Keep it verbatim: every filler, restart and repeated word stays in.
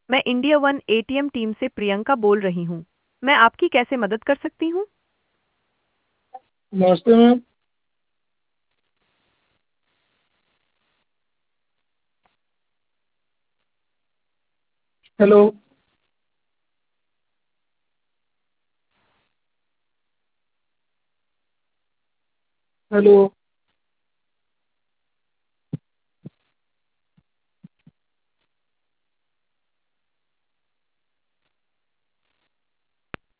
मैं India one ATM team से प्रियंका बोल रही हूँ। मैं आपकी कैसे मदद कर सकती हूँ? नमस्ते मैम। हेलो। हेलो।